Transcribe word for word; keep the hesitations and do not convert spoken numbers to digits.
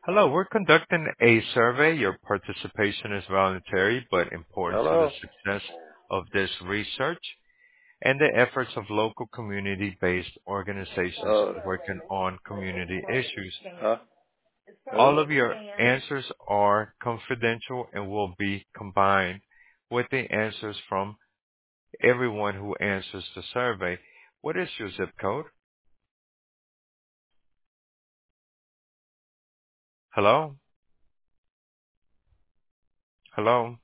Hello, we're conducting a survey. Your participation is voluntary but important to the Hello? success of this research and the efforts of local community-based organizations Uh, working on community issues. huh? Who? All of your answers are confidential and will be combined with the answers from everyone who answers the survey. What is your zip code? Hello? Hello?